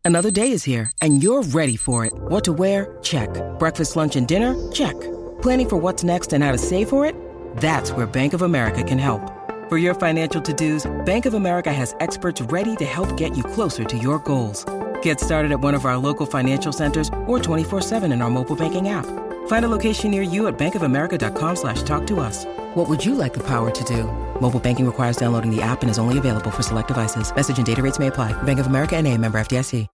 Another day is here, and you're ready for it. What to wear? Check. Breakfast, lunch, and dinner? Check. Planning for what's next and how to save for it? That's where Bank of America can help. For your financial to-dos, Bank of America has experts ready to help get you closer to your goals. Get started at one of our local financial centers or 24/7 in our mobile banking app. Find a location near you at bankofamerica.com/talktous. What would you like the power to do? Mobile banking requires downloading the app and is only available for select devices. Message and data rates may apply. Bank of America N.A., member FDIC.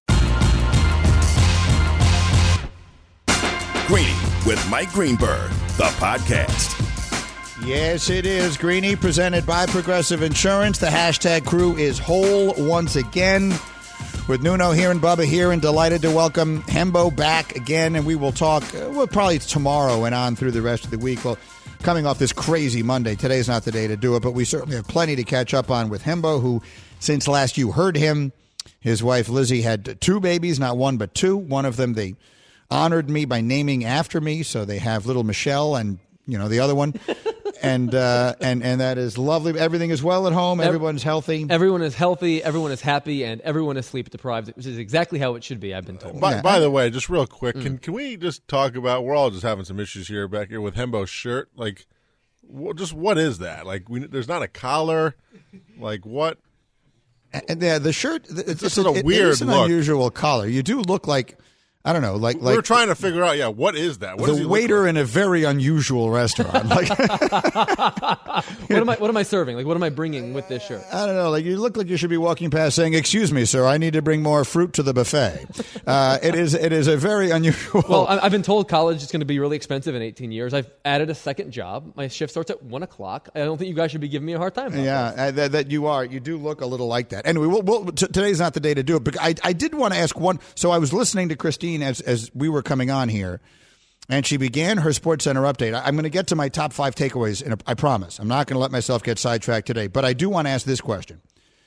Greeny with Mike Greenberg, the podcast. Yes, it is. Greeny, presented by Progressive Insurance. The hashtag crew is whole once again. With Nuno here and Bubba here, and delighted to welcome Hembo back again. And we will talk, probably tomorrow and on through the rest of the week. Well, coming off this crazy Monday, today's not the day to do it, but we certainly have plenty to catch up on with Hembo, who, since last you heard him, his wife Lizzie had 2 babies, not 1 but 2. One of them they honored me by naming after me, so they have little Michelle and, the other one. And that is lovely. Everything is well at home. Everyone's healthy. Everyone is healthy. Everyone is happy, and everyone is sleep deprived, which is exactly how it should be. I've been told. By the way, just real quick, can we just talk about? We're all just having some issues here back here with Hembo's shirt. Like, just what is that? Like, there's not a collar. Like what? And the shirt. It's just a weird an look. Unusual collar. You do look like. I don't know, like we're trying to figure out. What is that? What the waiter in a very unusual restaurant. Like, what am I serving? Like, what am I bringing with this shirt? I don't know. Like, you look like you should be walking past saying, "Excuse me, sir, I need to bring more fruit to the buffet." It is a very unusual. Well, I've been told college is going to be really expensive in 18 years. I've added a second job. My shift starts at 1:00. I don't think you guys should be giving me a hard time. That you are. You do look a little like that. Anyway, today's not the day to do it. But I did want to ask one. So I was listening to Christine as we were coming on here, and she began her SportsCenter update. I'm going to get to my top 5 takeaways, I promise. I'm not going to let myself get sidetracked today, but I do want to ask this question.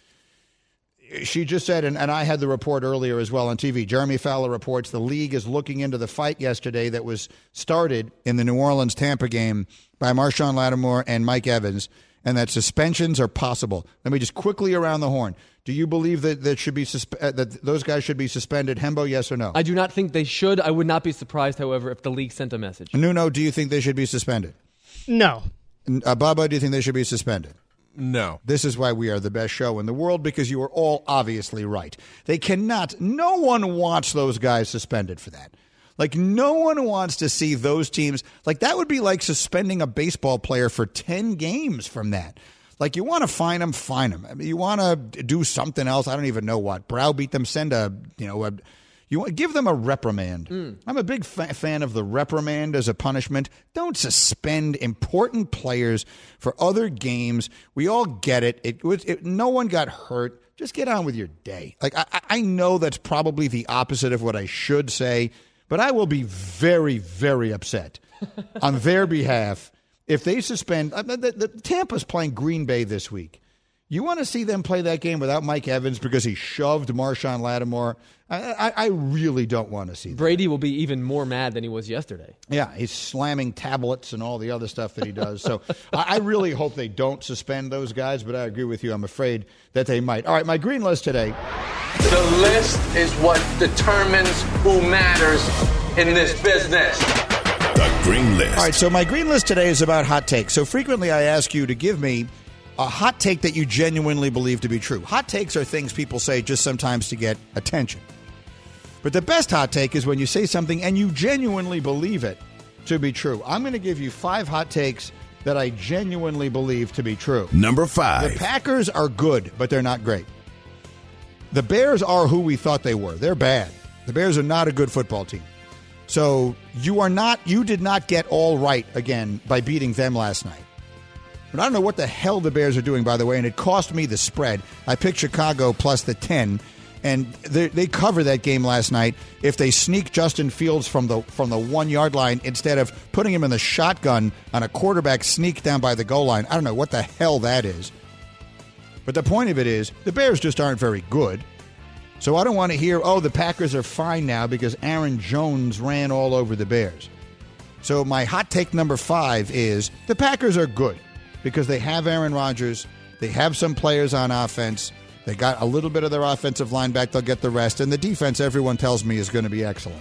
She just said, and I had the report earlier as well on TV, Jeremy Fowler reports the league is looking into the fight yesterday that was started in the New Orleans-Tampa game by Marshawn Lattimore and Mike Evans, and that suspensions are possible. Let me just quickly around the horn. Do you believe that should be that those guys should be suspended? Hembo, yes or no? I do not think they should. I would not be surprised, however, if the league sent a message. Nuno, do you think they should be suspended? No. Bubba, do you think they should be suspended? No. This is why we are the best show in the world, because you are all obviously right. They cannot. No one wants those guys suspended for that. Like, no one wants to see those teams. Like, that would be like suspending a baseball player for 10 games from that. Like, you want to fine them, fine them. I mean, you want to do something else. I don't even know what. Browbeat them, give them a reprimand. I'm a big fan of the reprimand as a punishment. Don't suspend important players for other games. We all get it. No one got hurt. Just get on with your day. Like, I know that's probably the opposite of what I should say, but I will be very, very upset on their behalf if they suspend. Tampa's playing Green Bay this week. You want to see them play that game without Mike Evans because he shoved Marshawn Lattimore? I really don't want to see that. Brady will be even more mad than he was yesterday. Yeah, he's slamming tablets and all the other stuff that he does. So I really hope they don't suspend those guys, but I agree with you. I'm afraid that they might. All right, my green list today. The list is what determines who matters in this business. The Green List. All right, so my green list today is about hot takes. So frequently I ask you to give me a hot take that you genuinely believe to be true. Hot takes are things people say just sometimes to get attention. But the best hot take is when you say something and you genuinely believe it to be true. I'm going to give you 5 hot takes that I genuinely believe to be true. Number 5. The Packers are good, but they're not great. The Bears are who we thought they were. They're bad. The Bears are not a good football team. So you did not get all right again by beating them last night. But I don't know what the hell the Bears are doing, by the way, and it cost me the spread. I picked Chicago plus the 10, and they cover that game last night if they sneak Justin Fields from the 1-yard line instead of putting him in the shotgun on a quarterback sneak down by the goal line. I don't know what the hell that is. But the point of it is the Bears just aren't very good. So I don't want to hear, the Packers are fine now because Aaron Jones ran all over the Bears. So my hot take number 5 is the Packers are good because they have Aaron Rodgers, they have some players on offense, They got a little bit of their offensive line back. They'll get the rest. And the defense, everyone tells me, is going to be excellent.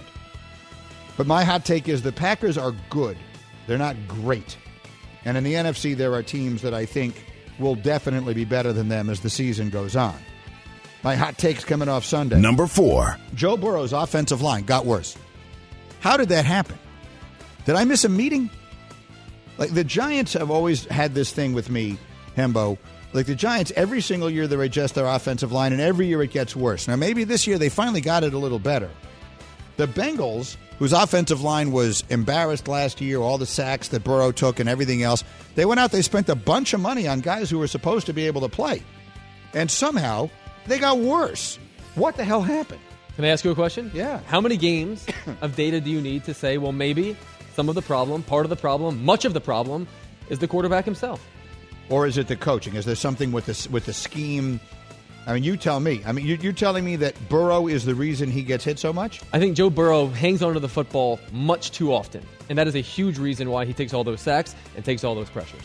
But my hot take is the Packers are good. They're not great. And in the NFC, there are teams that I think will definitely be better than them as the season goes on. My hot take's coming off Sunday. Number 4. Joe Burrow's offensive line got worse. How did that happen? Did I miss a meeting? Like, the Giants have always had this thing with me, Hembo. Like, the Giants, every single year they adjust their offensive line, and every year it gets worse. Now, maybe this year they finally got it a little better. The Bengals, whose offensive line was embarrassed last year, all the sacks that Burrow took and everything else, they went out, they spent a bunch of money on guys who were supposed to be able to play. And somehow they got worse. What the hell happened? Can I ask you a question? Yeah. How many games of data do you need to say, well, maybe some of the problem, part of the problem, much of the problem is the quarterback himself? Or is it the coaching? Is there something with the scheme? I mean, you tell me. I mean, you're telling me that Burrow is the reason he gets hit so much? I think Joe Burrow hangs onto the football much too often, and that is a huge reason why he takes all those sacks and takes all those pressures.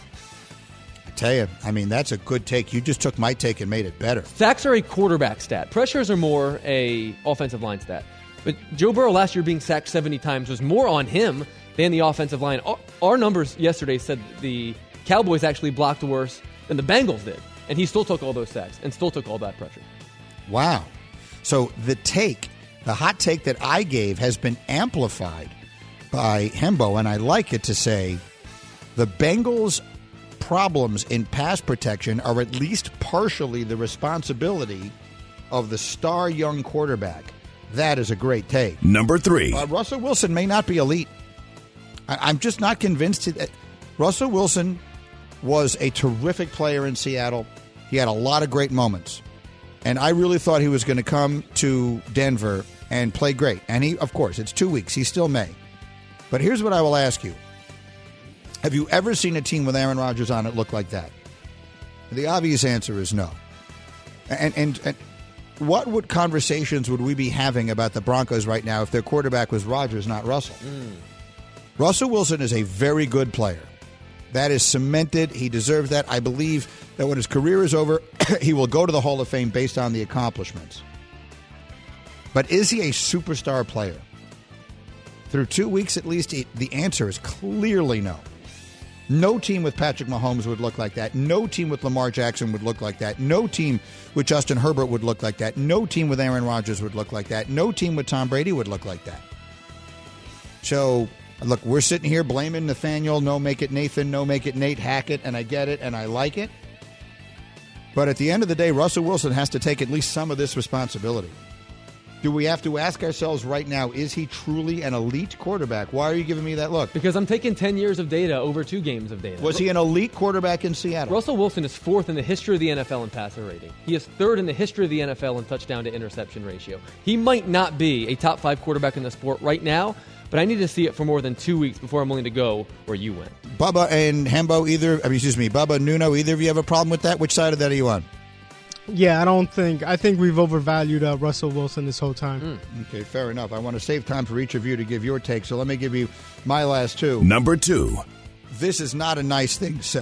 I tell you, I mean, that's a good take. You just took my take and made it better. Sacks are a quarterback stat. Pressures are more a offensive line stat. But Joe Burrow last year being sacked 70 times was more on him than the offensive line. Our numbers yesterday said the Cowboys actually blocked worse than the Bengals did, and he still took all those sacks and still took all that pressure. Wow. So the hot take that I gave has been amplified by Hembo, and I like it to say the Bengals' problems in pass protection are at least partially the responsibility of the star young quarterback. That is a great take. Number 3. Russell Wilson may not be elite. I'm just not convinced that Russell Wilson was a terrific player in Seattle. He had a lot of great moments. And I really thought he was going to come to Denver and play great. And he, of course, it's 2 weeks. He still may. But here's what I will ask you. Have you ever seen a team with Aaron Rodgers on it look like that? The obvious answer is no. And what conversations would we be having about the Broncos right now if their quarterback was Rodgers, not Russell? Russell Wilson is a very good player. That is cemented. He deserves that. I believe that when his career is over, he will go to the Hall of Fame based on the accomplishments. But is he a superstar player? Through 2 weeks at least, the answer is clearly no. No team with Patrick Mahomes would look like that. No team with Lamar Jackson would look like that. No team with Justin Herbert would look like that. No team with Aaron Rodgers would look like that. No team with Tom Brady would look like that. So, look, we're sitting here blaming Nathaniel, no make it Nathan, no make it Nate Hackett, and I get it and I like it. But at the end of the day, Russell Wilson has to take at least some of this responsibility. Do we have to ask ourselves right now, is he truly an elite quarterback? Why are you giving me that look? Because I'm taking 10 years of data over 2 games of data. Was he an elite quarterback in Seattle? Russell Wilson is 4th in the history of the NFL in passer rating. He is 3rd in the history of the NFL in touchdown to interception ratio. He might not be a top 5 quarterback in the sport right now, but I need to see it for more than 2 weeks before I'm willing to go where you went. Bubba and Hembo, Bubba, Nuno, either of you have a problem with that? Which side of that are you on? Yeah, I think we've overvalued Russell Wilson this whole time. Okay, fair enough. I want to save time for each of you to give your take, so let me give you my last 2. Number 2. This is not a nice thing to say.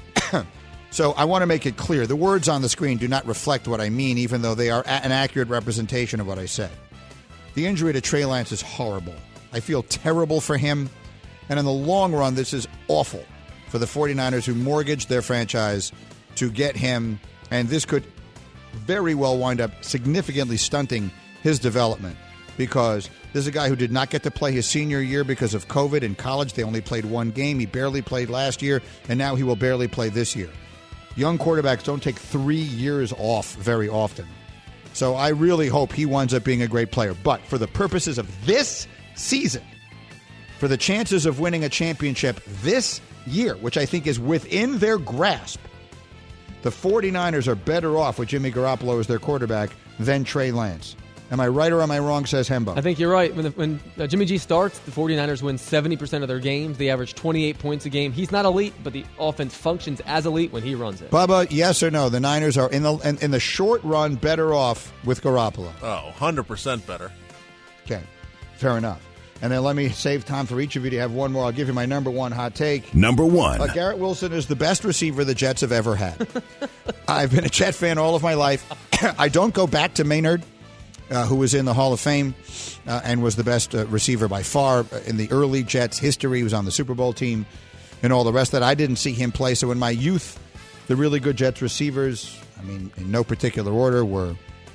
So I want to make it clear. The words on the screen do not reflect what I mean, even though they are an accurate representation of what I said. The injury to Trey Lance is horrible. I feel terrible for him. And in the long run, this is awful for the 49ers who mortgaged their franchise to get him. And this could very well wind up significantly stunting his development because this is a guy who did not get to play his senior year because of COVID in college. They only played 1 game. He barely played last year, and now he will barely play this year. Young quarterbacks don't take 3 years off very often. So I really hope he winds up being a great player. But for the purposes of this season, for the chances of winning a championship this year, which I think is within their grasp, the 49ers are better off with Jimmy Garoppolo as their quarterback than Trey Lance. Am I right or am I wrong, says Hembo? I think you're right. When Jimmy G starts, the 49ers win 70% of their games. They average 28 points a game. He's not elite, but the offense functions as elite when he runs it. Bubba, yes or no? The Niners are, in the short run, better off with Garoppolo. Oh, 100% better. Okay, fair enough. And then let me save time for each of you to have one more. I'll give you my number one hot take. Number one. Garrett Wilson is the best receiver the Jets have ever had. I've been a Jet fan all of my life. I don't go back to Maynard, who was in the Hall of Fame and was the best receiver by far in the early Jets history. He was on the Super Bowl team and all the rest of that. I didn't see him play. So in my youth, the really good Jets receivers, I mean, in no particular order, were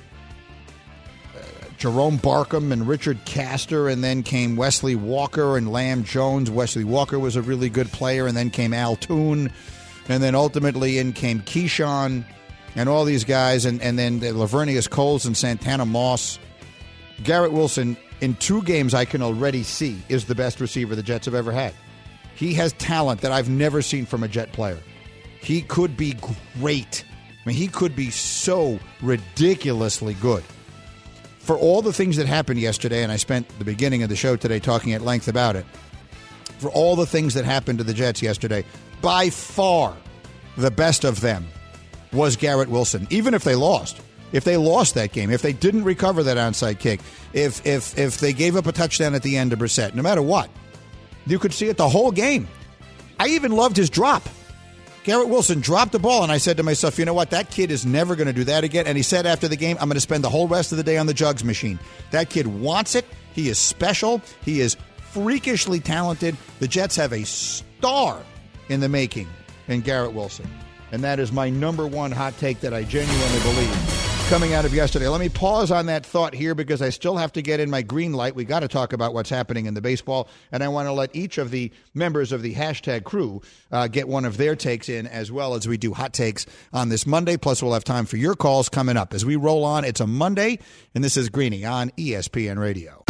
Jerome Barkham and Richard Castor, and then came Wesley Walker and Lamb Jones. Wesley Walker was a really good player, and then came Al Toon, and then ultimately in came Keyshawn and all these guys, and then Lavernius Coles and Santana Moss. Garrett Wilson, in 2 games I can already see, is the best receiver the Jets have ever had. He has talent that I've never seen from a Jet player. He could be great. I mean, he could be so ridiculously good. For all the things that happened yesterday, and I spent the beginning of the show today talking at length about it, for all the things that happened to the Jets yesterday, by far the best of them was Garrett Wilson, even if they lost. If they lost that game, if they didn't recover that onside kick, if they gave up a touchdown at the end to Brissett, no matter what, you could see it the whole game. I even loved his drop. Garrett Wilson dropped the ball, and I said to myself, you know what, that kid is never going to do that again. And he said after the game, I'm going to spend the whole rest of the day on the jugs machine. That kid wants it. He is special. He is freakishly talented. The Jets have a star in the making in Garrett Wilson. And that is my number one hot take that I genuinely believe coming out of yesterday. Let me pause on that thought here because I still have to get in my green light. We got to talk about what's happening in the baseball, and I want to let each of the members of the hashtag crew get one of their takes in as well as we do hot takes on this Monday. Plus, we'll have time for your calls coming up as we roll on. It's a Monday, and this is Greeny on ESPN Radio.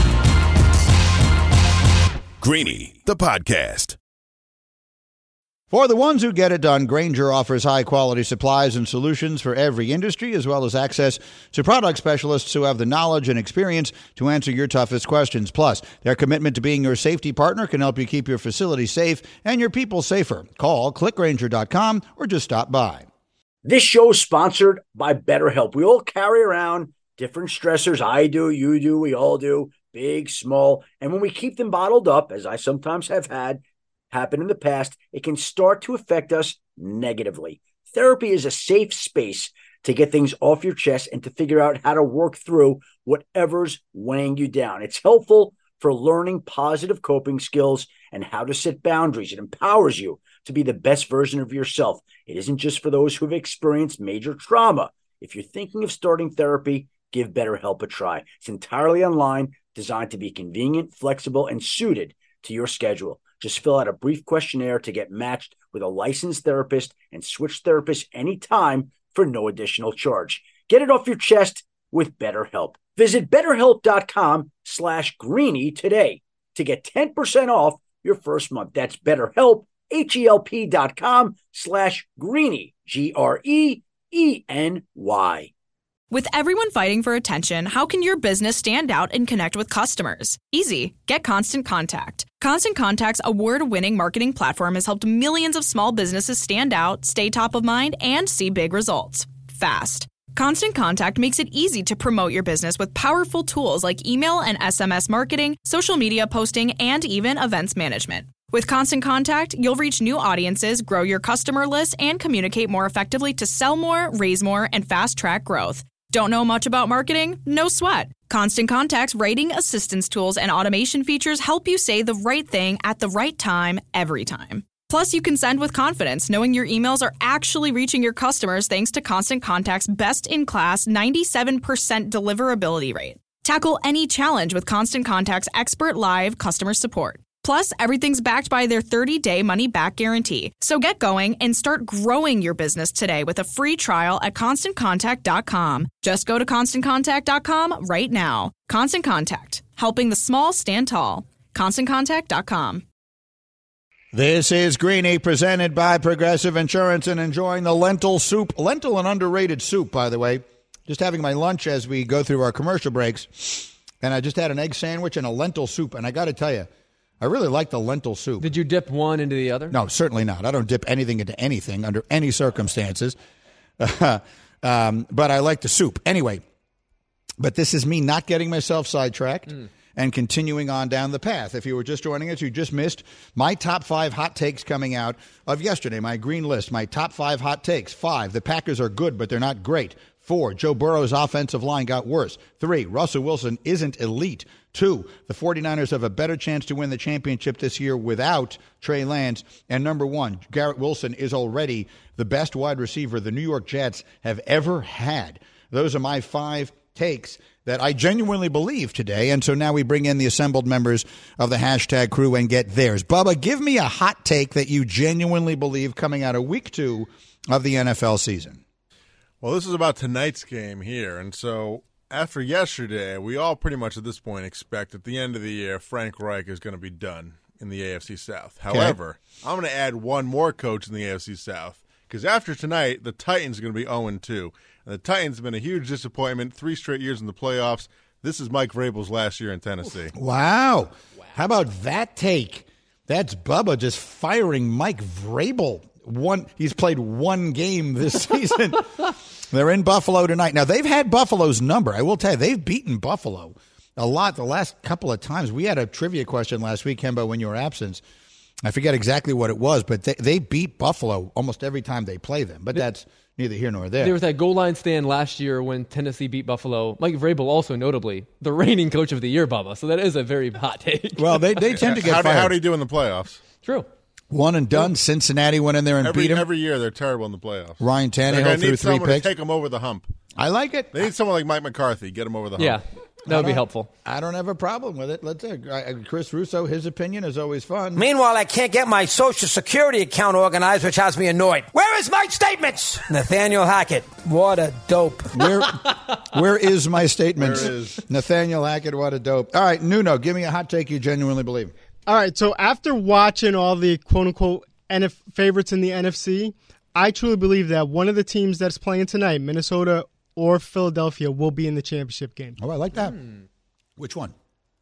Greeny, the podcast. For the ones who get it done, Grainger offers high-quality supplies and solutions for every industry, as well as access to product specialists who have the knowledge and experience to answer your toughest questions. Plus, their commitment to being your safety partner can help you keep your facility safe and your people safer. Call clickgrainger.com or just stop by. This show is sponsored by BetterHelp. We all carry around different stressors. I do, you do, we all do, big, small. And when we keep them bottled up, as I sometimes have had happen in the past, it can start to affect us negatively. Therapy is a safe space to get things off your chest and to figure out how to work through whatever's weighing you down. It's helpful for learning positive coping skills and how to set boundaries. It empowers you to be the best version of yourself. It isn't just for those who've experienced major trauma. If you're thinking of starting therapy, give BetterHelp a try. It's entirely online, designed to be convenient, flexible, and suited to your schedule. Just fill out a brief questionnaire to get matched with a licensed therapist and switch therapists anytime for no additional charge. Get it off your chest with BetterHelp. Visit BetterHelp.com/Greeny today to get 10% off your first month. That's BetterHelp, HELP.com/Greeny, GREENY. With everyone fighting for attention, how can your business stand out and connect with customers? Easy. Get Constant Contact. Constant Contact's award-winning marketing platform has helped millions of small businesses stand out, stay top of mind, and see big results fast. Constant Contact makes it easy to promote your business with powerful tools like email and SMS marketing, social media posting, and even events management. With Constant Contact, you'll reach new audiences, grow your customer list, and communicate more effectively to sell more, raise more, and fast-track growth. Don't know much about marketing? No sweat. Constant Contact's writing assistance tools and automation features help you say the right thing at the right time, every time. Plus, you can send with confidence, knowing your emails are actually reaching your customers thanks to Constant Contact's best-in-class 97% deliverability rate. Tackle any challenge with Constant Contact's expert live customer support. Plus, everything's backed by their 30-day money-back guarantee. So get going and start growing your business today with a free trial at ConstantContact.com. Just go to ConstantContact.com right now. Constant Contact, helping the small stand tall. ConstantContact.com. This is Greeny, presented by Progressive Insurance, and enjoying the lentil soup. Lentil, an underrated soup, by the way. Just having my lunch as we go through our commercial breaks, and I just had an egg sandwich and a lentil soup, and I got to tell you, I really like the lentil soup. Did you dip one into the other? No, certainly not. I don't dip anything into anything under any circumstances. But I like the soup. Anyway, but this is me not getting myself sidetracked. and continuing on down the path. If you were just joining us, you just missed my top 5 hot takes coming out of yesterday, my green list, my top 5 hot takes. 5, the Packers are good, but they're not great. 4, Joe Burrow's offensive line got worse. 3, Russell Wilson isn't elite. 2, the 49ers have a better chance to win the championship this year without Trey Lance. And number 1, Garrett Wilson is already the best wide receiver the New York Jets have ever had. Those are my 5 takes that I genuinely believe today. And so now we bring in the assembled members of the hashtag crew and get theirs. Bubba, give me a hot take that you genuinely believe coming out of week 2 of the NFL season. Well, this is about tonight's game here. And so after yesterday, we all pretty much at this point expect at the end of the year, Frank Reich is going to be done in the AFC South. However, I'm going to add one more coach in the AFC South because after tonight, the Titans are going to be 0-2. And the Titans have been a huge disappointment, 3 straight years in the playoffs. This is Mike Vrabel's last year in Tennessee. Wow. How about that take? That's Bubba just firing Mike Vrabel. He's played 1 game this season. They're in Buffalo tonight. Now, they've had Buffalo's number. I will tell you, they've beaten Buffalo a lot the last couple of times. We had a trivia question last week, Kemba, when you were absent. I forget exactly what it was, but they beat Buffalo almost every time they play them. But that's neither here nor there. There was that goal line stand last year when Tennessee beat Buffalo. Mike Vrabel also notably the reigning coach of the year, Bubba. So that is a very hot take. Well, they tend to get fired. How do you do in the playoffs? True. One and done. Cincinnati went in there and beat him. Every year they're terrible in the playoffs. Ryan Tannehill threw 3 picks. To take them over the hump. I like it. They need someone like Mike McCarthy. Get them over the hump. Yeah, that would be helpful. I don't have a problem with it. Let's Chris Russo, his opinion is always fun. Meanwhile, I can't get my Social Security account organized, which has me annoyed. Where is my statements? Nathaniel Hackett. What a dope. Where is my statements? Where is Nathaniel Hackett, what a dope. All right, Nuno, give me a hot take you genuinely believe. All right, so after watching all the quote-unquote favorites in the NFC, I truly believe that one of the teams that's playing tonight, Minnesota or Philadelphia, will be in the championship game. Oh, I like that. Which one?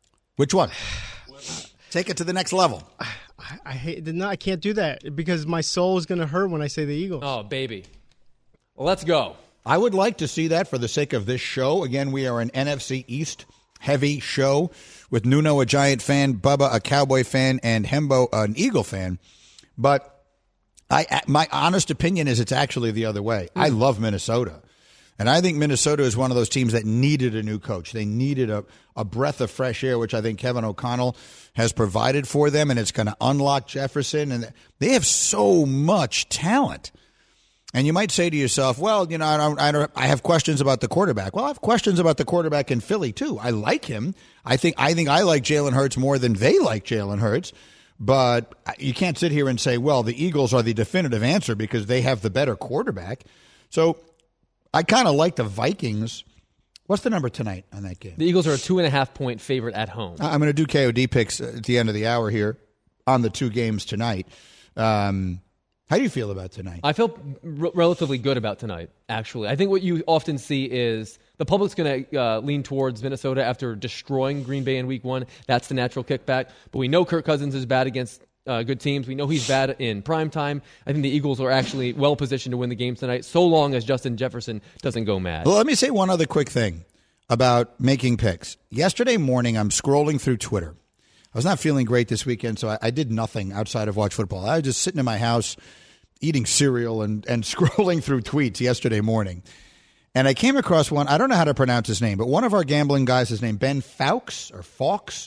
Take it to the next level. I can't do that because my soul is going to hurt when I say the Eagles. Oh, baby. Let's go. I would like to see that for the sake of this show. Again, we are an NFC East heavy show with Nuno, a Giant fan, Bubba, a Cowboy fan, and Hembo, an Eagle fan. But my honest opinion is it's actually the other way. I love Minnesota. And I think Minnesota is one of those teams that needed a new coach. They needed a breath of fresh air, which I think Kevin O'Connell has provided for them, and it's going to unlock Jefferson. And they have so much talent. And you might say to yourself, well, you know, I have questions about the quarterback. Well, I have questions about the quarterback in Philly, too. I like him. I think I like Jalen Hurts more than they like Jalen Hurts. But you can't sit here and say, well, the Eagles are the definitive answer because they have the better quarterback. So I kind of like the Vikings. What's the number tonight on that game? The Eagles are a 2.5-point favorite at home. I'm going to do KOD picks at the end of the hour here on the 2 games tonight. How do you feel about tonight? I feel relatively good about tonight, actually. I think what you often see is the public's going to lean towards Minnesota after destroying Green Bay in Week 1. That's the natural kickback. But we know Kirk Cousins is bad against good teams. We know he's bad in prime time. I think the Eagles are actually well-positioned to win the game tonight, so long as Justin Jefferson doesn't go mad. Well, let me say one other quick thing about making picks. Yesterday morning, I'm scrolling through Twitter. I was not feeling great this weekend, so I did nothing outside of watch football. I was just sitting in my house eating cereal and scrolling through tweets yesterday morning. And I came across one. I don't know how to pronounce his name, but one of our gambling guys is named Ben Fawkes or Fawkes,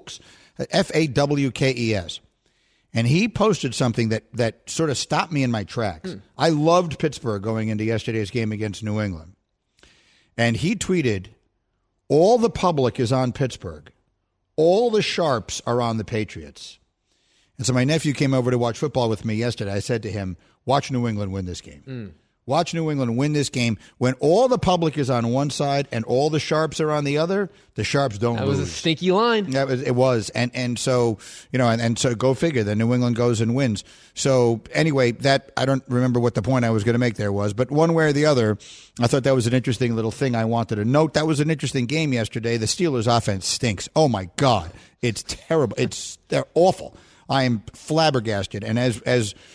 Fawkes. And he posted something that sort of stopped me in my tracks. I loved Pittsburgh going into yesterday's game against New England. And he tweeted, all the public is on Pittsburgh. All the sharps are on the Patriots. And so my nephew came over to watch football with me yesterday. I said to him, watch New England win this game. Watch New England win this game. When all the public is on one side and all the sharps are on the other, the sharps don't lose. That was a stinky line. It was. And so, you know, and so go figure. Then New England goes and wins. So anyway, that I don't remember what the point I was going to make there was. But one way or the other, I thought that was an interesting little thing I wanted to note. That was an interesting game yesterday. The Steelers' offense stinks. Oh, my God. It's terrible. They're awful. I am flabbergasted. And as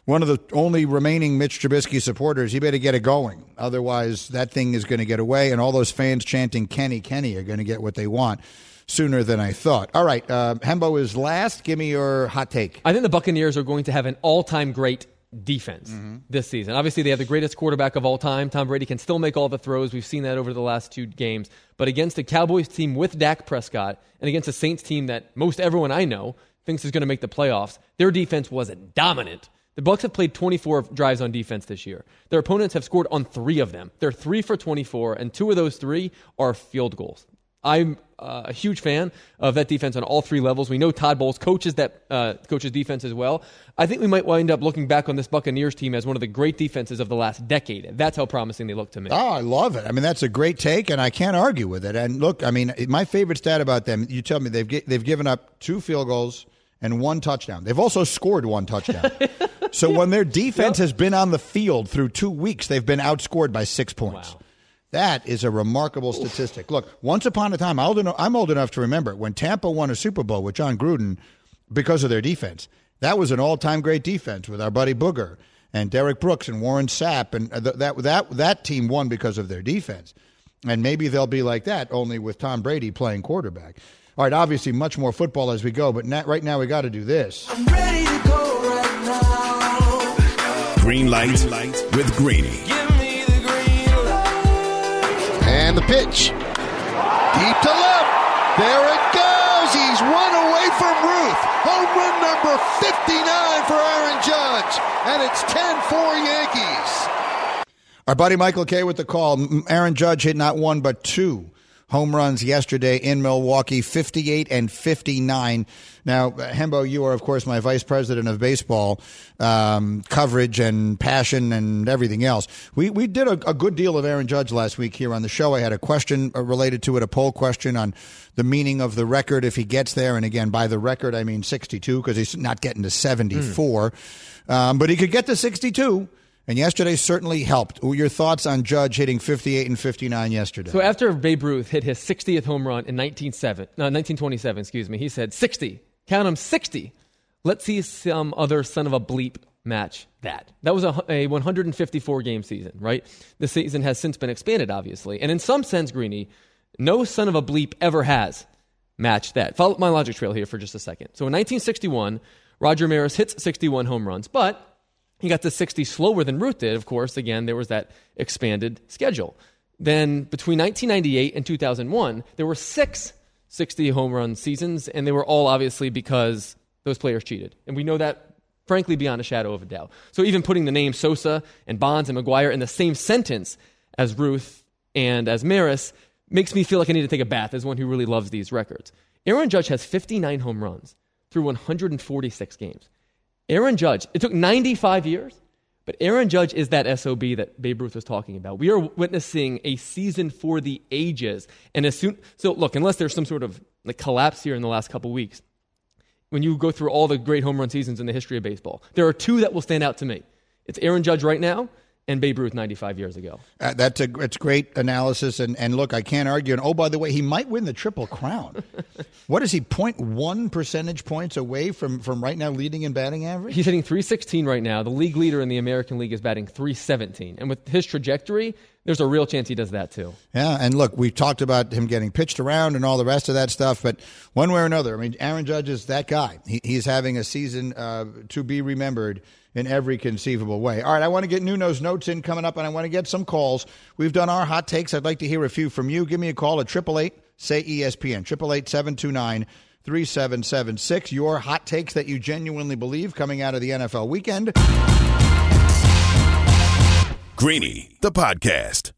one of the only remaining Mitch Trubisky supporters, you better get it going. Otherwise, that thing is going to get away, and all those fans chanting Kenny, Kenny are going to get what they want sooner than I thought. All right, Hembo is last. Give me your hot take. I think the Buccaneers are going to have an all-time great defense this season. Obviously, they have the greatest quarterback of all time. Tom Brady can still make all the throws. We've seen that over the last 2 games. But against a Cowboys team with Dak Prescott and against a Saints team that most everyone I know thinks is going to make the playoffs, their defense was dominant. The Bucs have played 24 drives on defense this year. Their opponents have scored on 3 of them. They're 3 for 24, and 2 of those 3 are field goals. I'm a huge fan of that defense on all 3 levels. We know Todd Bowles coaches defense as well. I think we might wind up looking back on this Buccaneers team as one of the great defenses of the last decade. That's how promising they look to me. Oh, I love it. I mean, that's a great take, and I can't argue with it. And look, I mean, my favorite stat about them, you tell me they've given up 2 field goals and 1 touchdown. They've also scored 1 touchdown. So when their defense has been on the field through 2 weeks, they've been outscored by 6 points. Wow. That is a remarkable statistic. Look, once upon a time, I'm old enough to remember when Tampa won a Super Bowl with John Gruden because of their defense. That was an all-time great defense with our buddy Booger and Derek Brooks and Warren Sapp, and that team won because of their defense. And maybe they'll be like that, only with Tom Brady playing quarterback. All right, obviously much more football as we go, but right now we got to do this. I'm ready to go right now. Green light with Greeny. And the pitch. Deep to left. There it goes. He's run away from Ruth. Home run number 59 for Aaron Judge. And it's 10-4 Yankees. Our buddy Michael Kay with the call. Aaron Judge hit not 1 but 2 home runs yesterday in Milwaukee, 58 and 59. Now, Hembo, you are, of course, my vice president of baseball coverage and passion and everything else. We did a good deal of Aaron Judge last week here on the show. I had a question related to it, a poll question on the meaning of the record if he gets there. And again, by the record, I mean 62 because he's not getting to 74. But he could get to 62. And yesterday certainly helped. Your thoughts on Judge hitting 58 and 59 yesterday? So after Babe Ruth hit his 60th home run in 1927, he said, 60. Count them 60. Let's see some other son of a bleep match that. That was a 154-game season, right? The season has since been expanded, obviously. And in some sense, Greeny, no son of a bleep ever has matched that. Follow my logic trail here for just a second. So in 1961, Roger Maris hits 61 home runs, but he got to 60 slower than Ruth did. Of course, again, there was that expanded schedule. Then between 1998 and 2001, there were 6 60 home run seasons, and they were all obviously because those players cheated. And we know that, frankly, beyond a shadow of a doubt. So even putting the names Sosa and Bonds and McGuire in the same sentence as Ruth and as Maris makes me feel like I need to take a bath as one who really loves these records. Aaron Judge has 59 home runs through 146 games. Aaron Judge, it took 95 years, but Aaron Judge is that SOB that Babe Ruth was talking about. We are witnessing a season for the ages. And so look, unless there's some sort of collapse here in the last couple weeks, when you go through all the great home run seasons in the history of baseball, there are 2 that will stand out to me. It's Aaron Judge right now and Babe Ruth 95 years ago. It's great analysis, and look, I can't argue. And oh, by the way, he might win the Triple Crown. What is he, 0.1 percentage points away from right now leading in batting average? He's hitting .316 right now. The league leader in the American League is batting .317. And with his trajectory, there's a real chance he does that too. Yeah, and look, we've talked about him getting pitched around and all the rest of that stuff, but one way or another, I mean, Aaron Judge is that guy. He's having a season to be remembered in every conceivable way. All right, I want to get Nuno's notes in coming up, and I want to get some calls. We've done our hot takes. I'd like to hear a few from you. Give me a call at 888-SAY-ESPN, 888-729-3776. Your hot takes that you genuinely believe coming out of the NFL weekend. Greeny, the podcast.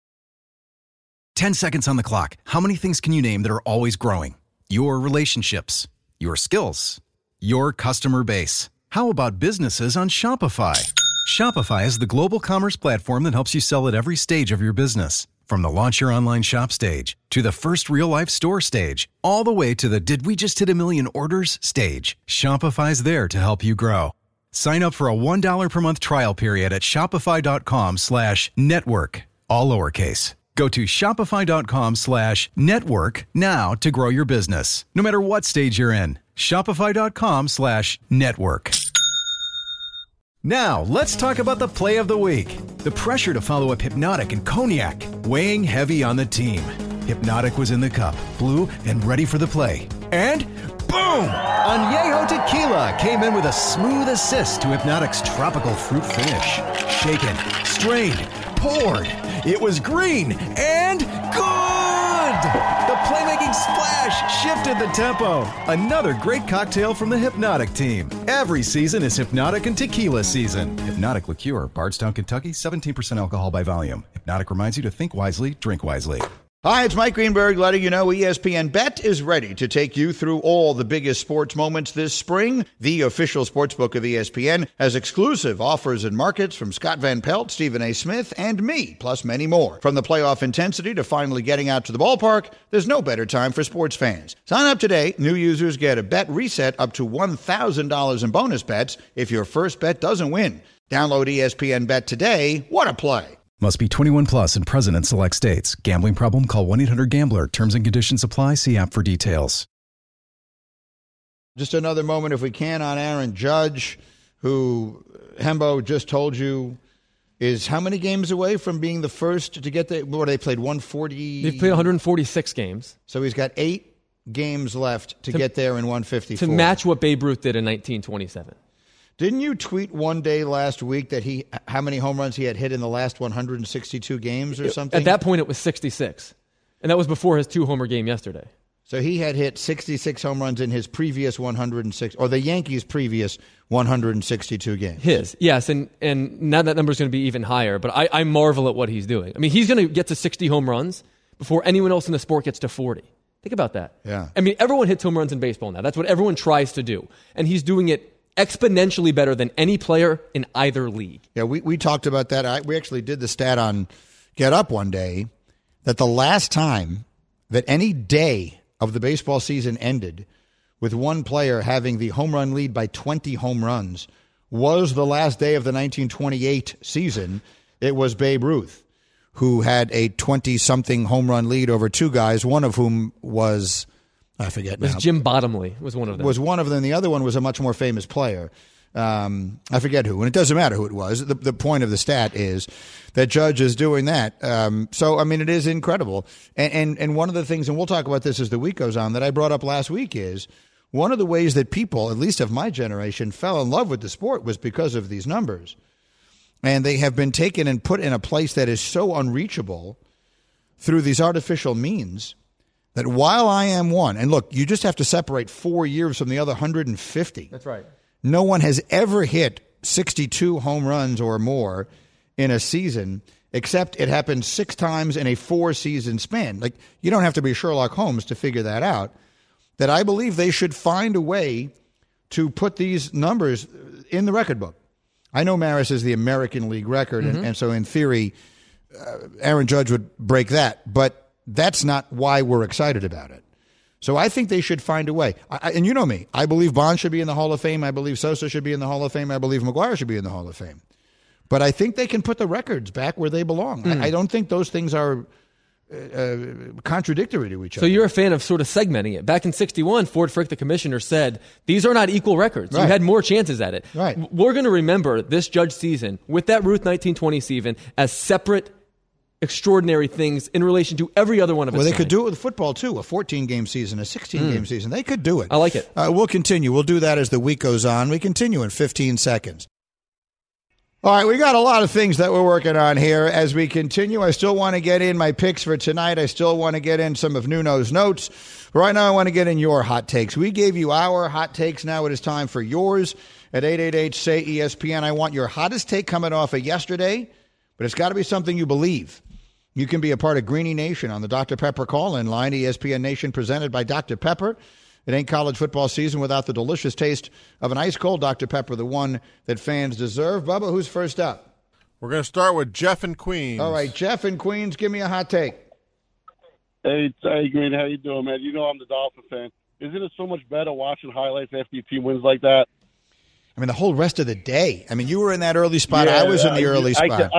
10 seconds on the clock. How many things can you name that are always growing? Your relationships, your skills, your customer base. How about businesses on Shopify? Shopify is the global commerce platform that helps you sell at every stage of your business. From the launch your online shop stage, to the first real-life store stage, all the way to the did we just hit a million orders stage. Shopify's there to help you grow. Sign up for a $1 per month trial period at shopify.com/network, all lowercase. Go to shopify.com/network now to grow your business, no matter what stage you're in. Shopify.com/network. Now, let's talk about the play of the week. The pressure to follow up Hypnotic and Cognac, weighing heavy on the team. Hypnotic was in the cup, blue, and ready for the play. And boom! Añejo Tequila came in with a smooth assist to Hypnotic's tropical fruit finish. Shaken, strained, poured. It was green and good! The playmaking splash shifted the tempo. Another great cocktail from the Hypnotic team. Every season is Hypnotic and Tequila season. Hypnotic Liqueur, Bardstown, Kentucky, 17% alcohol by volume. Hypnotic reminds you to think wisely, drink wisely. Hi, it's Mike Greenberg letting you know ESPN Bet is ready to take you through all the biggest sports moments this spring. The official sportsbook of ESPN has exclusive offers and markets from Scott Van Pelt, Stephen A. Smith, and me, plus many more. From the playoff intensity to finally getting out to the ballpark, there's no better time for sports fans. Sign up today. New users get a bet reset up to $1,000 in bonus bets if your first bet doesn't win. Download ESPN Bet today. What a play. Must be 21 plus and present in select states. Gambling problem? Call 1-800-GAMBLER. Terms and conditions apply. See app for details. Just another moment, if we can, on Aaron Judge, who Hembo just told you is how many games away from being the first to get the, what, they played 140? They've played 146 games. So he's got 8 games left to get there in 154. To match what Babe Ruth did in 1927. Didn't you tweet one day last week that how many home runs he had hit in the last 162 games or something? At that point, it was 66. And that was before his 2-homer game yesterday. So he had hit 66 home runs in his previous 106, or the Yankees' previous 162 games. His, yes. And now that number is going to be even higher. But I marvel at what he's doing. I mean, he's going to get to 60 home runs before anyone else in the sport gets to 40. Think about that. Yeah. I mean, everyone hits home runs in baseball now. That's what everyone tries to do. And he's doing it exponentially better than any player in either league. Yeah, we talked about that. We actually did the stat on Get Up one day that the last time that any day of the baseball season ended with one player having the home run lead by 20 home runs was the last day of the 1928 season. It was Babe Ruth, who had a 20-something home run lead over 2 guys, one of whom was... I forget now. It was Jim Bottomley was one of them. Was one of them. The other one was a much more famous player. I forget who. And it doesn't matter who it was. The point of the stat is that Judge is doing that. So, I mean, it is incredible. And one of the things, and we'll talk about this as the week goes on, that I brought up last week is one of the ways that people, at least of my generation, fell in love with the sport was because of these numbers. And they have been taken and put in a place that is so unreachable through these artificial means that while I am one, and look, you just have to separate 4 years from the other 150. That's right. No one has ever hit 62 home runs or more in a season, except it happened 6 times in a 4-season span. Like, you don't have to be Sherlock Holmes to figure that out. That I believe they should find a way to put these numbers in the record book. I know Maris is the American League record, and so in theory, Aaron Judge would break that, but that's not why we're excited about it. So I think they should find a way. And you know me. I believe Bond should be in the Hall of Fame. I believe Sosa should be in the Hall of Fame. I believe McGuire should be in the Hall of Fame. But I think they can put the records back where they belong. I don't think those things are contradictory to each other. So you're a fan of sort of segmenting it. Back in 61, Ford Frick, the commissioner, said, these are not equal records. Right. You had more chances at it. Right. We're going to remember this Judge season with that Ruth 1920 season as separate extraordinary things in relation to every other one of its Well, they could do it with football, too. A 14-game season, a 16-game season. They could do it. I like it. We'll continue. We'll do that as the week goes on. We continue in 15 seconds. All right, we got a lot of things that we're working on here as we continue. I still want to get in my picks for tonight. I still want to get in some of Nuno's notes. Right now, I want to get in your hot takes. We gave you our hot takes. Now it is time for yours at 888-SAY-ESPN. I want your hottest take coming off of yesterday, but it's got to be something you believe. You can be a part of Greenie Nation on the Dr. Pepper call-in line, ESPN Nation presented by Dr. Pepper. It ain't college football season without the delicious taste of an ice-cold Dr. Pepper, the one that fans deserve. Bubba, who's first up? We're going to start with Jeff in Queens. All right, Jeff in Queens, give me a hot take. Hey, Green, how you doing, man? You know I'm the Dolphin fan. Isn't it so much better watching highlights after your team wins like that? I mean, the whole rest of the day. I mean, you were in that early spot. Yeah, I was in the early spot.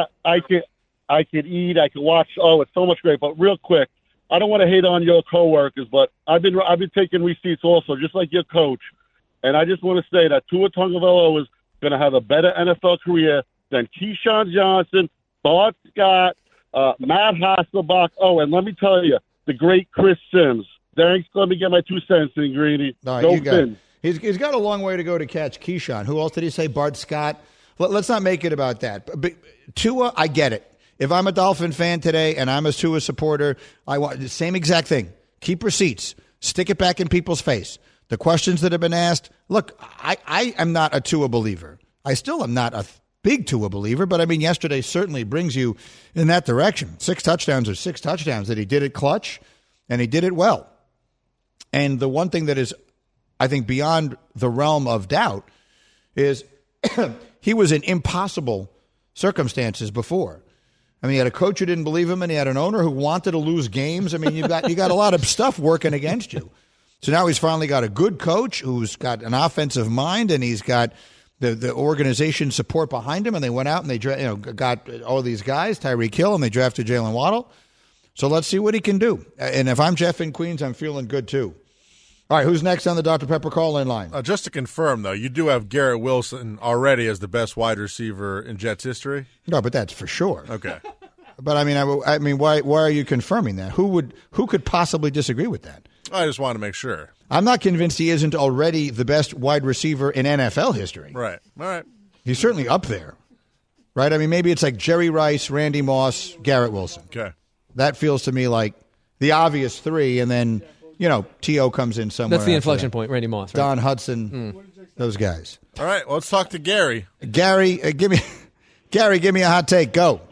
I could eat. I could watch. Oh, it's so much great. But real quick, I don't want to hate on your coworkers, but I've been taking receipts also, just like your coach. And I just want to say that Tua Tagovailoa was going to have a better NFL career than Keyshawn Johnson, Bart Scott, Matt Hasselbach. Oh, and let me tell you, the great Chris Sims. Thanks. Let me get my 2 cents in, Greeny. Right, Go Fins. He's got a long way to go to catch Keyshawn. Who else did he say? Bart Scott. Let's not make it about that. But Tua, I get it. If I'm a Dolphin fan today and I'm a Tua supporter, I want the same exact thing. Keep receipts. Stick it back in people's face. The questions that have been asked. Look, I am not a Tua believer. I still am not a big Tua believer, but I mean, yesterday certainly brings you in that direction. 6 touchdowns are 6 touchdowns that he did it clutch, and he did it well. And the one thing that is, I think, beyond the realm of doubt is he was in impossible circumstances before. I mean, he had a coach who didn't believe him, and he had an owner who wanted to lose games. I mean, you got a lot of stuff working against you. So now he's finally got a good coach who's got an offensive mind, and he's got the organization support behind him. And they went out and they got all these guys, Tyreek Hill, and they drafted Jalen Waddle. So let's see what he can do. And if I'm Jeff in Queens, I'm feeling good too. All right, who's next on the Dr. Pepper call-in line? Just to confirm, though, you do have Garrett Wilson already as the best wide receiver in Jets history? No, but that's for sure. Okay. But I mean, why are you confirming that? Who could possibly disagree with that? I just want to make sure. I'm not convinced he isn't already the best wide receiver in NFL history. Right. All right. He's certainly up there. Right? I mean, maybe it's like Jerry Rice, Randy Moss, Garrett Wilson. Okay. That feels to me like the obvious 3, and then, T.O. comes in somewhere. That's the inflection point, Randy Moss. Right? Don Hudson, those guys. All right, well, let's talk to Gary. Gary, give me a hot take. Go.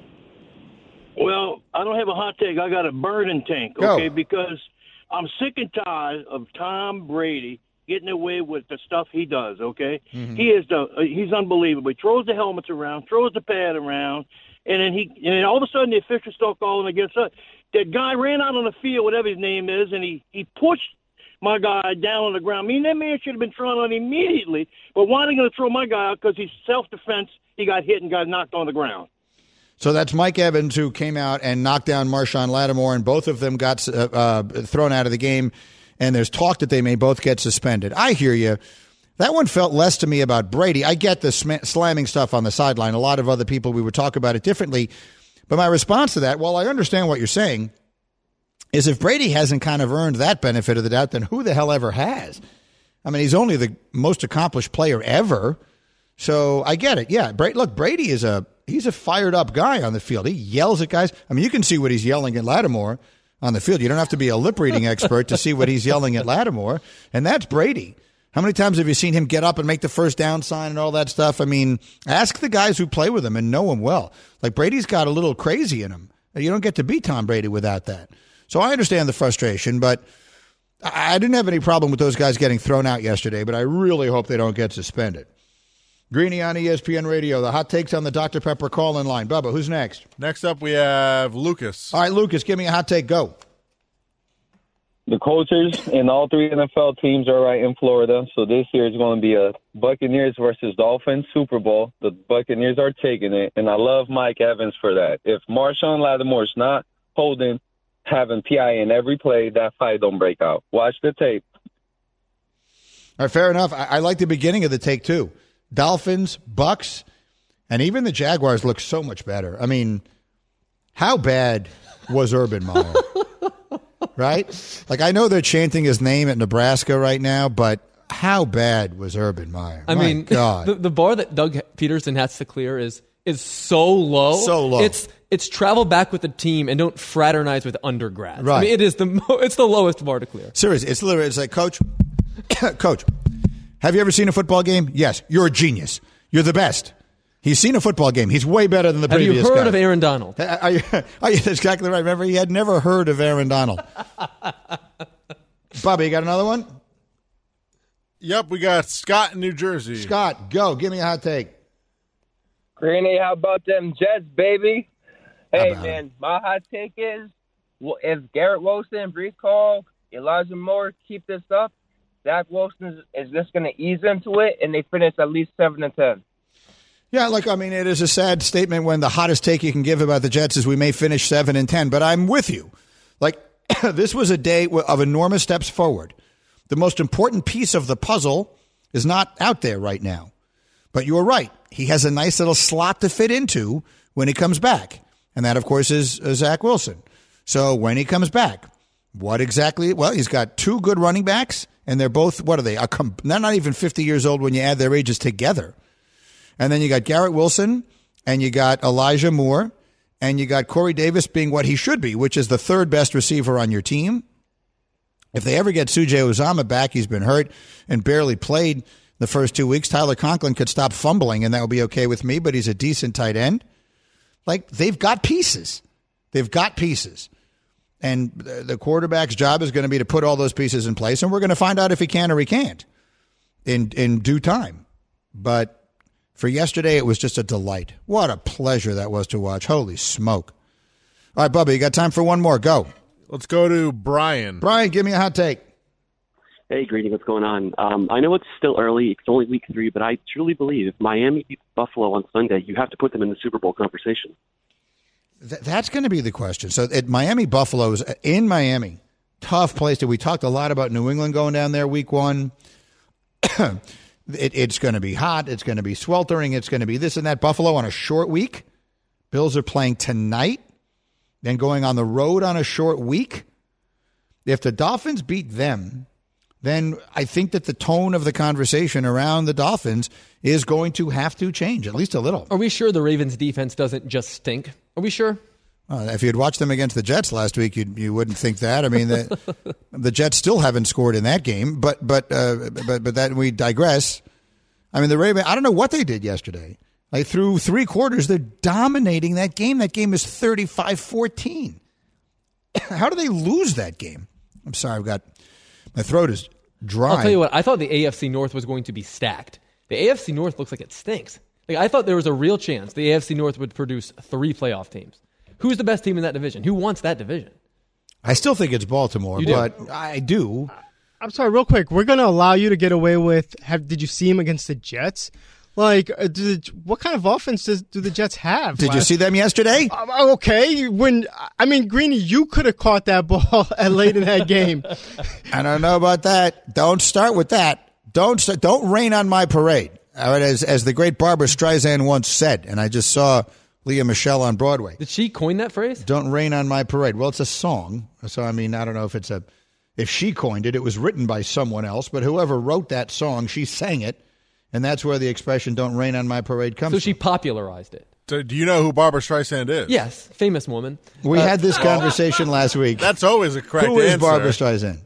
Well, I don't have a hot take. I got a burning tank, okay? Because I'm sick and tired of Tom Brady getting away with the stuff he does, okay? Mm-hmm. He's unbelievable. He throws the helmets around, throws the pad around, and then all of a sudden the officials start calling against us. That guy ran out on the field, whatever his name is, and he pushed my guy down on the ground. I mean, that man should have been thrown out immediately. But why are they going to throw my guy out? Because he's self-defense. He got hit and got knocked on the ground. So that's Mike Evans, who came out and knocked down Marshawn Lattimore, and both of them got thrown out of the game. And there's talk that they may both get suspended. I hear you. That one felt less to me about Brady. I get the slamming stuff on the sideline. A lot of other people, we would talk about it differently. But my response to that, while I understand what you're saying, is if Brady hasn't kind of earned that benefit of the doubt, then who the hell ever has? I mean, he's only the most accomplished player ever. So I get it. Yeah, look, Brady is he's a fired up guy on the field. He yells at guys. I mean, you can see what he's yelling at Lattimore on the field. You don't have to be a lip reading expert to see what he's yelling at Lattimore. And that's Brady. How many times have you seen him get up and make the first down sign and all that stuff? I mean, ask the guys who play with him and know him well. Like, Brady's got a little crazy in him. You don't get to beat Tom Brady without that. So I understand the frustration, but I didn't have any problem with those guys getting thrown out yesterday, but I really hope they don't get suspended. Greeny on ESPN Radio, the hot takes on the Dr. Pepper call-in line. Bubba, who's next? Next up, we have Lucas. All right, Lucas, give me a hot take. Go. The coaches in all 3 NFL teams are right in Florida, so this year is going to be a Buccaneers versus Dolphins Super Bowl. The Buccaneers are taking it, and I love Mike Evans for that. If Marshawn Lattimore's not holding, having PI in every play, that fight don't break out. Watch the tape. All right, fair enough. I like the beginning of the take, too. Dolphins, Bucks, and even the Jaguars look so much better. I mean, how bad was Urban Meyer? Right? Like, I know they're chanting his name at Nebraska right now, but how bad was Urban Meyer? I mean, God. The bar that Doug Peterson has to clear is so low. So low. It's travel back with the team and don't fraternize with undergrads. Right. I mean, it's the lowest bar to clear. Seriously, it's like, Coach, have you ever seen a football game? Yes. You're a genius. You're the best. He's seen a football game. He's way better than the previous guy. Have you heard of Aaron Donald? That's exactly right. Remember, he had never heard of Aaron Donald. Bobby, you got another one? Yep, we got Scott in New Jersey. Scott, go. Give me a hot take. Greeny, how about them Jets, baby? Hey, man, my hot take is if Garrett Wilson, Breece Hall, Elijah Moore keep this up, Zach Wilson is just going to ease into it, and they finish at least 7-10. Yeah, look, I mean, it is a sad statement when the hottest take you can give about the Jets is we may finish 7-10, but I'm with you. Like, this was a day of enormous steps forward. The most important piece of the puzzle is not out there right now. But you were right. He has a nice little slot to fit into when he comes back. And that, of course, is Zach Wilson. So when he comes back, what exactly? Well, he's got two good running backs, and they're both, what are they? They're not even 50 years old when you add their ages together. And then you got Garrett Wilson, and you got Elijah Moore, and you got Corey Davis being what he should be, which is the third best receiver on your team. If they ever get Sujay Uzama back, he's been hurt and barely played the first 2 weeks. Tyler Conklin could stop fumbling, and that would be okay with me, but he's a decent tight end. Like, they've got pieces. They've got pieces. And the quarterback's job is going to be to put all those pieces in place, and we're going to find out if he can or he can't in due time. But for yesterday, it was just a delight. What a pleasure that was to watch. Holy smoke. All right, Bubba, you got time for one more. Go. Let's go to Brian. Brian, give me a hot take. Hey, Greeny, what's going on? I know it's still early. It's only week 3, but I truly believe if Miami beats Buffalo on Sunday, you have to put them in the Super Bowl conversation. That's going to be the question. So at Miami, Buffalo's in Miami, tough place. We talked a lot about New England going down there week 1. It's going to be hot. It's going to be sweltering. It's going to be this and that. Buffalo on a short week. Bills are playing tonight, then going on the road on a short week. If the Dolphins beat them, then I think that the tone of the conversation around the Dolphins is going to have to change, at least a little. Are we sure the Ravens' defense doesn't just stink? Are we sure? If you had watched them against the Jets last week, you wouldn't think that. I mean, the Jets still haven't scored in that game, but that we digress. I mean, the Ravens, I don't know what they did yesterday. Like, through 3 quarters, they're dominating that game. That game is 35-14. How do they lose that game? I'm sorry, my throat is dry. I'll tell you what, I thought the AFC North was going to be stacked. The AFC North looks like it stinks. Like, I thought there was a real chance the AFC North would produce 3 playoff teams. Who's the best team in that division? Who wants that division? I still think it's Baltimore, but I do. I'm sorry, real quick. We're going to allow you to get away with, did you see him against the Jets? Like, what kind of offense do the Jets have? Did you see them yesterday? Okay. Greeny, you could have caught that ball late in that game. I don't know about that. Don't start with that. Don't rain on my parade. All right, as the great Barbra Streisand once said, and I just saw Leah Michele on Broadway. Did she coin that phrase? Don't rain on my parade. Well, it's a song, so I don't know if she coined it. It was written by someone else, but whoever wrote that song, she sang it. And that's where the expression "don't rain on my parade" comes from. So she popularized it. So do you know who Barbra Streisand is? Yes, famous woman. We had this conversation last week. That's always a correct answer. Who is Barbra Streisand?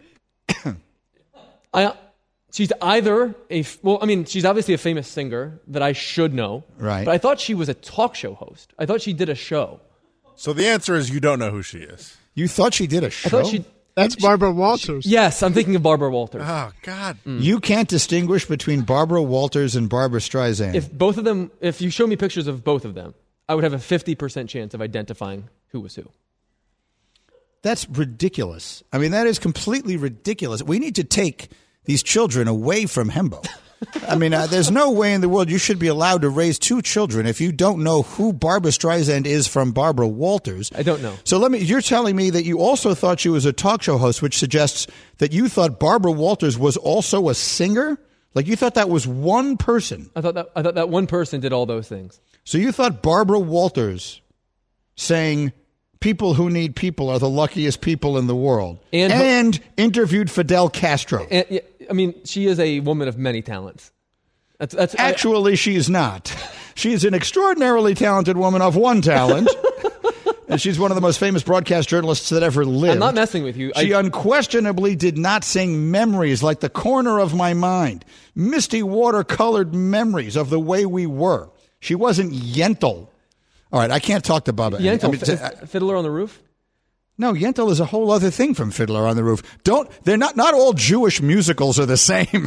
She's either she's obviously a famous singer that I should know. Right. But I thought she was a talk show host. I thought she did a show. So the answer is you don't know who she is. You thought she did a show? I thought That's Barbara Walters. Yes, I'm thinking of Barbara Walters. Oh, God. You can't distinguish between Barbara Walters and Barbra Streisand. If you show me pictures of both of them, I would have a 50% chance of identifying who was who. That's ridiculous. I mean, that is completely ridiculous. We need to take these children away from Hembo. I mean, there's no way in the world you should be allowed to raise 2 children if you don't know who Barbra Streisand is from Barbara Walters. I don't know. So you're telling me that you also thought she was a talk show host, which suggests that you thought Barbara Walters was also a singer? Like, you thought that was one person? I thought that one person did all those things. So you thought Barbara Walters saying people who need people are the luckiest people in the world and interviewed Fidel Castro. She is a woman of many talents. Actually, she is not. She is an extraordinarily talented woman of one talent. And she's one of the most famous broadcast journalists that ever lived. I'm not messing with you. She unquestionably did not sing memories like The Corner of My Mind, misty watercolored memories of the way we were. She wasn't Yentl. All right, I can't talk to Bubba. Yentl, Fiddler on the Roof? No, Yentl is a whole other thing from Fiddler on the Roof. They're not all Jewish musicals are the same.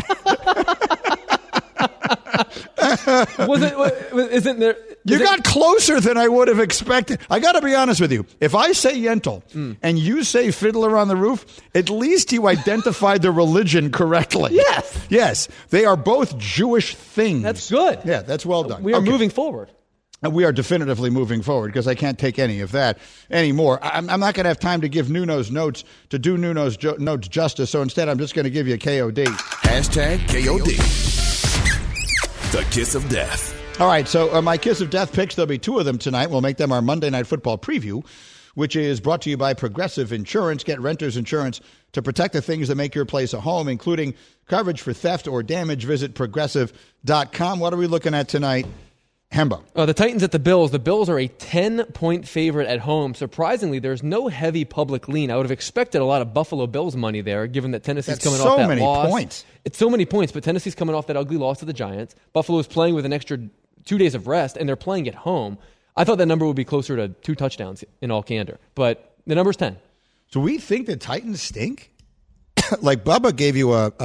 Isn't there? You got closer than I would have expected. I got to be honest with you. If I say Yentl and you say Fiddler on the Roof, at least you identified the religion correctly. Yes. Yes. They are both Jewish things. That's good. Yeah, that's well done. We are moving forward. And we are definitively moving forward because I can't take any of that anymore. I'm not going to have time to give Nuno's notes to do Nuno's notes justice, so instead I'm just going to give you a KOD. #KOD. The Kiss of Death. All right, so my Kiss of Death picks, there'll be 2 of them tonight. We'll make them our Monday Night Football preview, which is brought to you by Progressive Insurance. Get renter's insurance to protect the things that make your place a home, including coverage for theft or damage. Visit Progressive.com. What are we looking at tonight? Hembo. The Titans at the Bills. The Bills are a 10-point favorite at home. Surprisingly, there's no heavy public lean. I would have expected a lot of Buffalo Bills money there, given that Tennessee's coming off that loss. Points. It's so many points, but Tennessee's coming off that ugly loss to the Giants. Buffalo's playing with an extra 2 days of rest, and they're playing at home. I thought that number would be closer to 2 touchdowns in all candor, but the number's 10. So we think the Titans stink? Like Bubba gave you a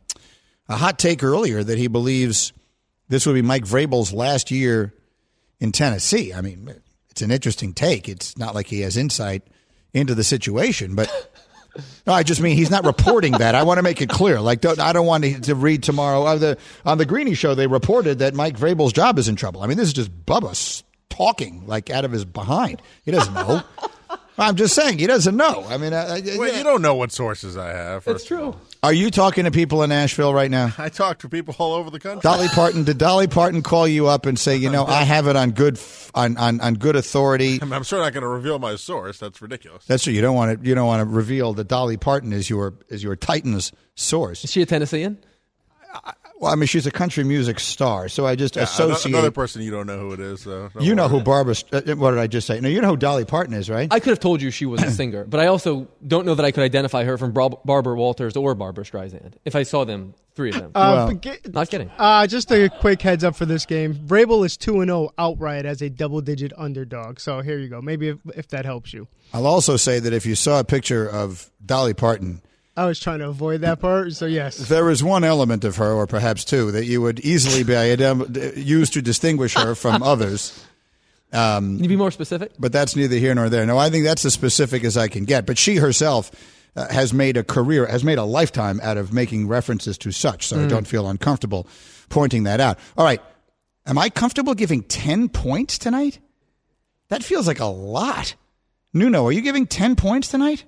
hot take earlier that he believes this would be Mike Vrabel's last year in Tennessee. I mean, it's an interesting take. It's not like he has insight into the situation, but no, I just mean he's not reporting that. I want to make it clear. Like, I don't want to read tomorrow on the Greeny Show. They reported that Mike Vrabel's job is in trouble. I mean, this is just Bubba talking like out of his behind. He doesn't know. I'm just saying he doesn't know. I mean, you don't know what sources I have. That's true. Are you talking to people in Nashville right now? I talk to people all over the country. Did Dolly Parton call you up and say, I have it on good authority? I'm sure not going to reveal my source. That's ridiculous. That's true. You don't want to reveal that Dolly Parton is your Titans source. Is she a Tennessean? Well, I mean, she's a country music star, so I just associate. Another person you don't know who it is, though. You know who Barbara. What did I just say? No, you know who Dolly Parton is, right? I could have told you she was a singer, but I also don't know that I could identify her from Barbara Walters or Barbara Streisand if I saw them, 3 of them. Not kidding. Just a quick heads up for this game. Vrabel is 2-0 outright as a double-digit underdog. So here you go. Maybe if that helps you. I'll also say that if you saw a picture of Dolly Parton, I was trying to avoid that part, so yes. There is one element of her, or perhaps 2, that you would easily be used to distinguish her from others. Can you be more specific? But that's neither here nor there. No, I think that's as specific as I can get. But she herself has made a lifetime out of making references to such, so I don't feel uncomfortable pointing that out. All right, am I comfortable giving 10 points tonight? That feels like a lot. Nuno, are you giving 10 points tonight?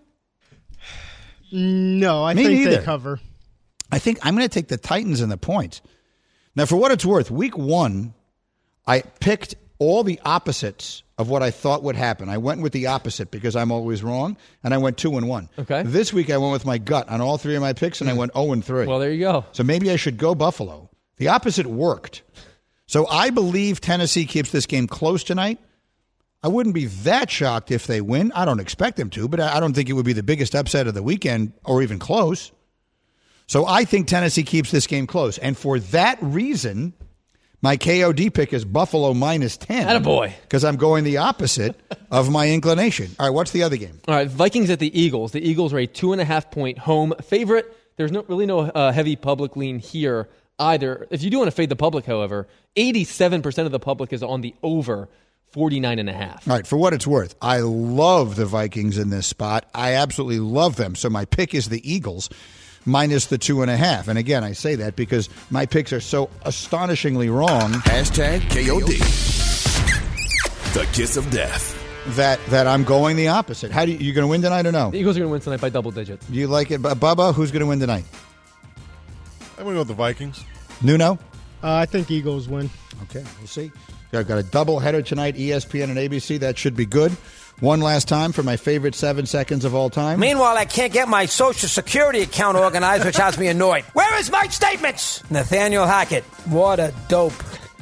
No, I think they cover. I think I'm going to take the Titans and the points. Now, for what it's worth, week 1, I picked all the opposites of what I thought would happen. I went with the opposite because I'm always wrong, and I went 2-1. Okay. This week, I went with my gut on all 3 of my picks, and I went 0-3. Well, there you go. So maybe I should go Buffalo. The opposite worked. So I believe Tennessee keeps this game close tonight. I wouldn't be that shocked if they win. I don't expect them to, but I don't think it would be the biggest upset of the weekend or even close. So I think Tennessee keeps this game close. And for that reason, my KOD pick is Buffalo -10. Attaboy. Because I'm going the opposite of my inclination. All right, what's the other game? All right, Vikings at the Eagles. The Eagles are a 2.5-point home favorite. There's really no heavy public lean here either. If you do want to fade the public, however, 87% of the public is on the over 49.5. All right, for what it's worth, I love the Vikings in this spot. I absolutely love them. So my pick is the Eagles minus the 2.5. And again, I say that because my picks are so astonishingly wrong. #KOD. The Kiss of Death. That I'm going the opposite. How do you going to win tonight or no? The Eagles are going to win tonight by double digits. Do you like it? Bubba, who's going to win tonight? I'm going to go with the Vikings. Nuno? I think Eagles win. Okay, we'll see. I've got a doubleheader tonight, ESPN and ABC. That should be good. One last time for my favorite 7 seconds of all time. Meanwhile, I can't get my Social Security account organized, which has me annoyed. Where is my statements? Nathaniel Hackett. What a dope.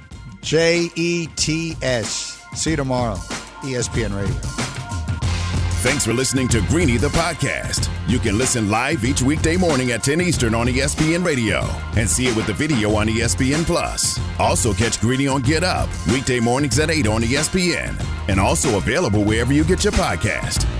JETS. See you tomorrow. ESPN Radio. Thanks for listening to Greeny the podcast. You can listen live each weekday morning at 10 Eastern on ESPN Radio and see it with the video on ESPN Plus. Also catch Greeny on Get Up weekday mornings at 8 on ESPN and also available wherever you get your podcast.